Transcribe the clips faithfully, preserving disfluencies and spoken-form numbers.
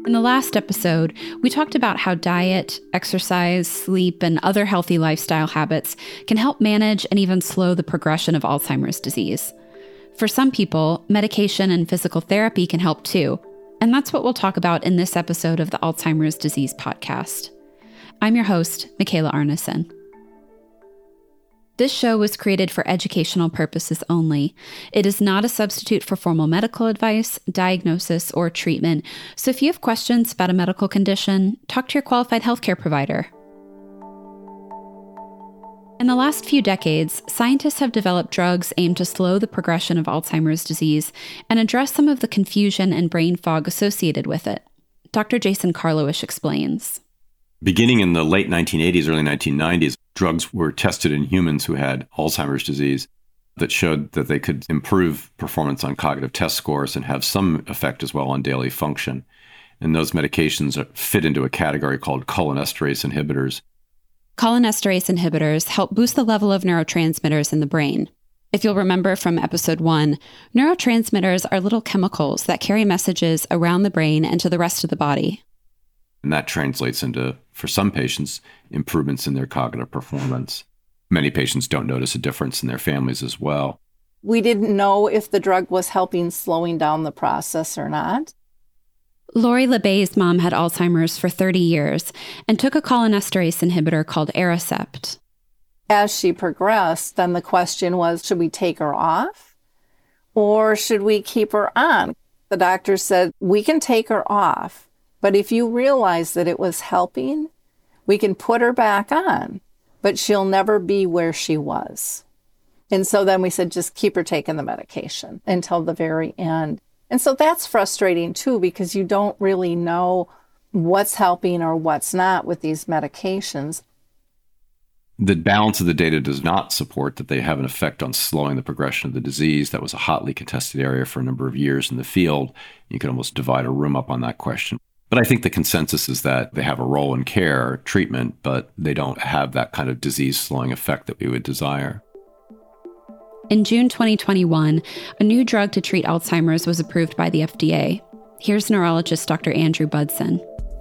In the last episode, we talked about how diet, exercise, sleep, and other healthy lifestyle habits can help manage and even slow the progression of Alzheimer's disease. For some people, medication and physical therapy can help too, and that's what we'll talk about in this episode of the Alzheimer's Disease Podcast. I'm your host, Michaela Arneson. This show was created for educational purposes only. It is not a substitute for formal medical advice, diagnosis, or treatment, so if you have questions about a medical condition, talk to your qualified healthcare provider. In the last few decades, scientists have developed drugs aimed to slow the progression of Alzheimer's disease and address some of the confusion and brain fog associated with it. Doctor Jason Karlawish explains. Beginning in the late nineteen eighties, early nineteen nineties, drugs were tested in humans who had Alzheimer's disease that showed that they could improve performance on cognitive test scores and have some effect as well on daily function. And those medications fit into a category called cholinesterase inhibitors. Cholinesterase inhibitors help boost the level of neurotransmitters in the brain. If you'll remember from episode one, neurotransmitters are little chemicals that carry messages around the brain and to the rest of the body. And that translates into, for some patients, improvements in their cognitive performance. Many patients don't notice a difference in their families as well. We didn't know if the drug was helping slowing down the process or not. Lori LeBay's mom had Alzheimer's for thirty years and took a cholinesterase inhibitor called Aricept. As she progressed, then the question was, should we take her off or should we keep her on? The doctor said, we can take her off. But if you realize that it was helping, we can put her back on, but she'll never be where she was. And so then we said, just keep her taking the medication until the very end. And so that's frustrating too, because you don't really know what's helping or what's not with these medications. The balance of the data does not support that they have an effect on slowing the progression of the disease. That was a hotly contested area for a number of years in the field. You could almost divide a room up on that question. But I think the consensus is that they have a role in care, treatment, but they don't have that kind of disease-slowing effect that we would desire. In June twenty twenty-one, a new drug to treat Alzheimer's was approved by the F D A. Here's neurologist Doctor Andrew Budson.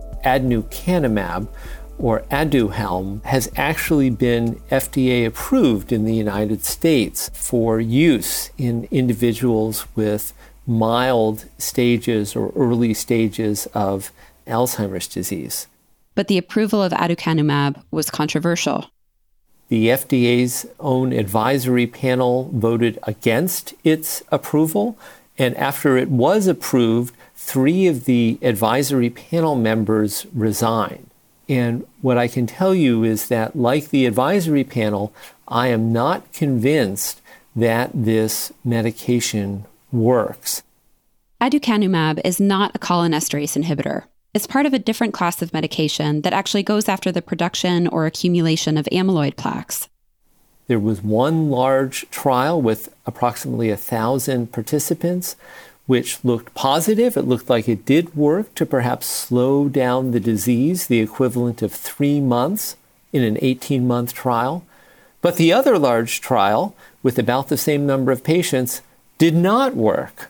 Aducanumab, or Aduhelm, has actually been F D A approved in the United States for use in individuals with mild stages or early stages of Alzheimer's disease. But the approval of aducanumab was controversial. The F D A's own advisory panel voted against its approval, and after it was approved, three of the advisory panel members resigned. And what I can tell you is that, like the advisory panel, I am not convinced that this medication works. Aducanumab is not a cholinesterase inhibitor. It's part of a different class of medication that actually goes after the production or accumulation of amyloid plaques. There was one large trial with approximately a thousand participants, which looked positive. It looked like it did work to perhaps slow down the disease, the equivalent of three months in an eighteen-month trial. But the other large trial, with about the same number of patients, did not work.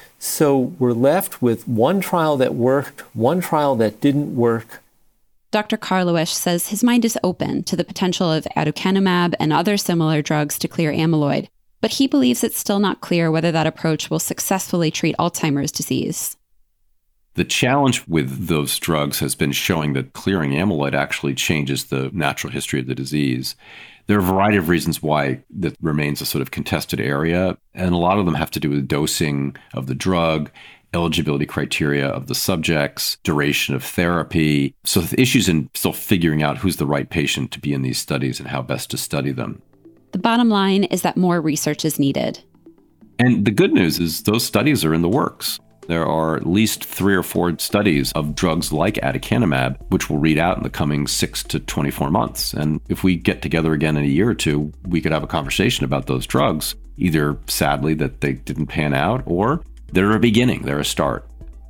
So we're left with one trial that worked, one trial that didn't work. Doctor Karlawish says his mind is open to the potential of aducanumab and other similar drugs to clear amyloid, but he believes it's still not clear whether that approach will successfully treat Alzheimer's disease. The challenge with those drugs has been showing that clearing amyloid actually changes the natural history of the disease. There are a variety of reasons why that remains a sort of contested area, and a lot of them have to do with dosing of the drug, eligibility criteria of the subjects, duration of therapy. So the issues in still figuring out who's the right patient to be in these studies and how best to study them. The bottom line is that more research is needed. And the good news is those studies are in the works. There are at least three or four studies of drugs like aducanumab, which will read out in the coming six to twenty-four months. And if we get together again in a year or two, we could have a conversation about those drugs, either sadly that they didn't pan out, or they're a beginning, they're a start.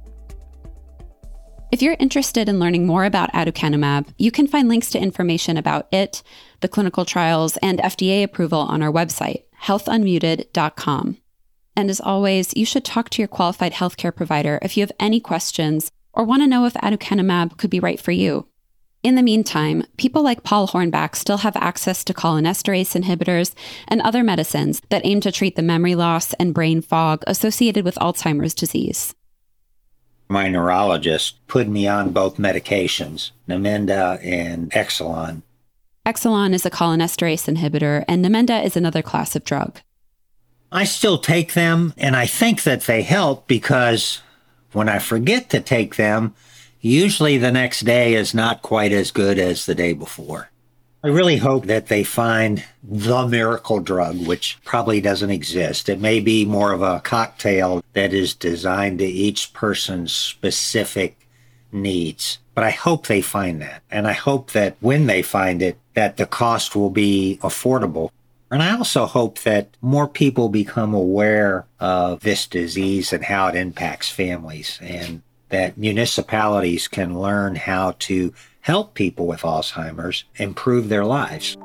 If you're interested in learning more about aducanumab, you can find links to information about it, the clinical trials, and F D A approval on our website, health unmuted dot com. And as always, you should talk to your qualified healthcare provider if you have any questions or want to know if aducanumab could be right for you. In the meantime, people like Paul Hornback still have access to cholinesterase inhibitors and other medicines that aim to treat the memory loss and brain fog associated with Alzheimer's disease. My neurologist put me on both medications, Namenda and Exelon. Exelon is a cholinesterase inhibitor, and Namenda is another class of drug. I still take them, and I think that they help because when I forget to take them, usually the next day is not quite as good as the day before. I really hope that they find the miracle drug, which probably doesn't exist. It may be more of a cocktail that is designed to each person's specific needs. But I hope they find that. And I hope that when they find it, that the cost will be affordable. And I also hope that more people become aware of this disease and how it impacts families, and that municipalities can learn how to help people with Alzheimer's improve their lives.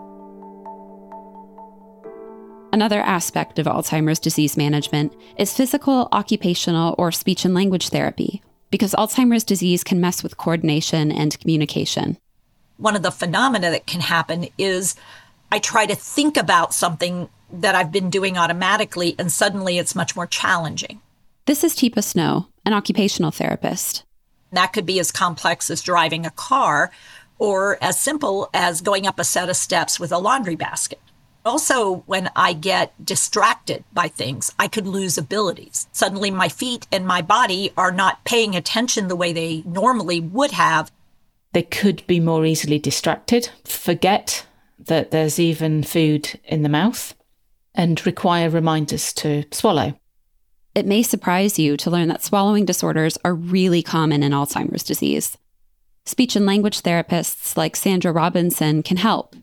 Another aspect of Alzheimer's disease management is physical, occupational, or speech and language therapy, because Alzheimer's disease can mess with coordination and communication. One of the phenomena that can happen is I try to think about something that I've been doing automatically, and suddenly it's much more challenging. This is Teepa Snow, an occupational therapist. That could be as complex as driving a car or as simple as going up a set of steps with a laundry basket. Also, when I get distracted by things, I could lose abilities. Suddenly my feet and my body are not paying attention the way they normally would have. They could be more easily distracted, forget that there's even food in the mouth, and require reminders to swallow. It may surprise you to learn that swallowing disorders are really common in Alzheimer's disease. Speech and language therapists like Sandra Robinson can help.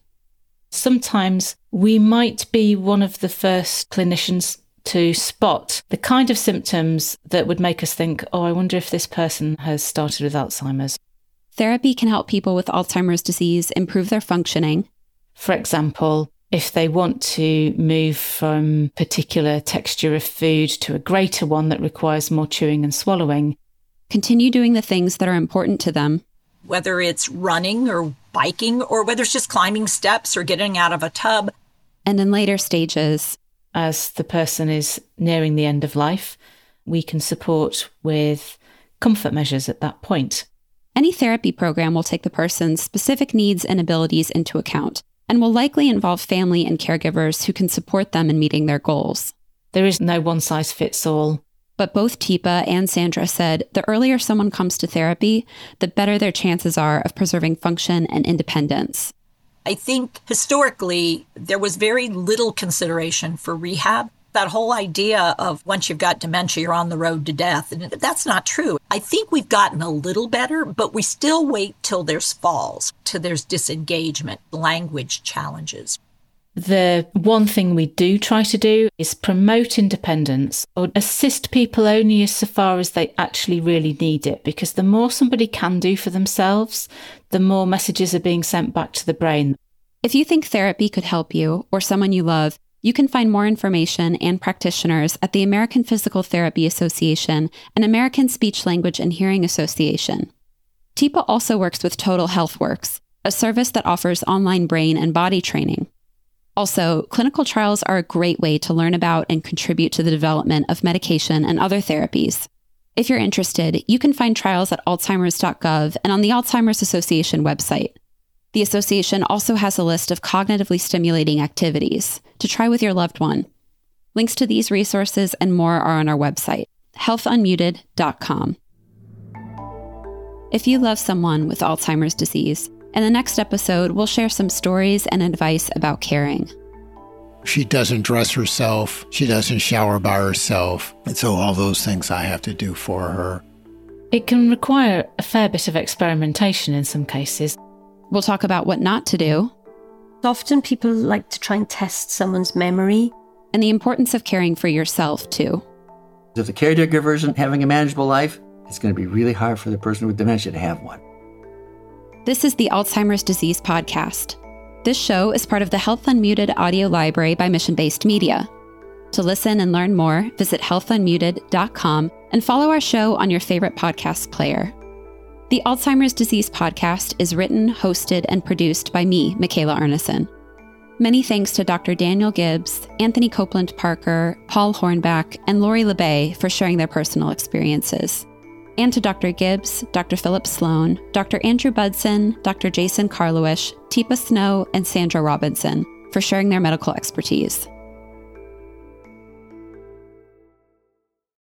Sometimes we might be one of the first clinicians to spot the kind of symptoms that would make us think, oh, I wonder if this person has started with Alzheimer's. Therapy can help people with Alzheimer's disease improve their functioning. For example, if they want to move from particular texture of food to a greater one that requires more chewing and swallowing. Continue doing the things that are important to them. Whether it's running or biking, or whether it's just climbing steps or getting out of a tub. And in later stages, as the person is nearing the end of life, we can support with comfort measures at that point. Any therapy program will take the person's specific needs and abilities into account, and will likely involve family and caregivers who can support them in meeting their goals. There is no one-size-fits-all. But both Teepa and Sandra said the earlier someone comes to therapy, the better their chances are of preserving function and independence. I think historically, there was very little consideration for rehab. That whole idea of once you've got dementia, you're on the road to death. And that's not true. I think we've gotten a little better, but we still wait till there's falls, till there's disengagement, language challenges. The one thing we do try to do is promote independence or assist people only as so far as they actually really need it, because the more somebody can do for themselves, the more messages are being sent back to the brain. If you think therapy could help you or someone you love, you can find more information and practitioners at the American Physical Therapy Association and American Speech, Language, and Hearing Association. Teepa also works with Total Health Works, a service that offers online brain and body training. Also, clinical trials are a great way to learn about and contribute to the development of medication and other therapies. If you're interested, you can find trials at alzheimers dot gov and on the Alzheimer's Association website. The association also has a list of cognitively stimulating activities to try with your loved one. Links to these resources and more are on our website, health unmuted dot com. If you love someone with Alzheimer's disease, in the next episode, we'll share some stories and advice about caring. She doesn't dress herself. She doesn't shower by herself. And so all those things I have to do for her. It can require a fair bit of experimentation in some cases. We'll talk about what not to do. Often people like to try and test someone's memory. And the importance of caring for yourself, too. If the caregiver isn't having a manageable life, it's going to be really hard for the person with dementia to have one. This is the Alzheimer's Disease Podcast. This show is part of the Health Unmuted audio library by Mission Based Media. To listen and learn more, visit health unmuted dot com and follow our show on your favorite podcast player. The Alzheimer's Disease Podcast is written, hosted, and produced by me, Michaela Arneson. Many thanks to Doctor Daniel Gibbs, Anthony Copeland Parker, Paul Hornback, and Lori LeBay for sharing their personal experiences. And to Doctor Gibbs, Doctor Philip Sloan, Doctor Andrew Budson, Doctor Jason Karlowish, Teepa Snow, and Sandra Robinson for sharing their medical expertise.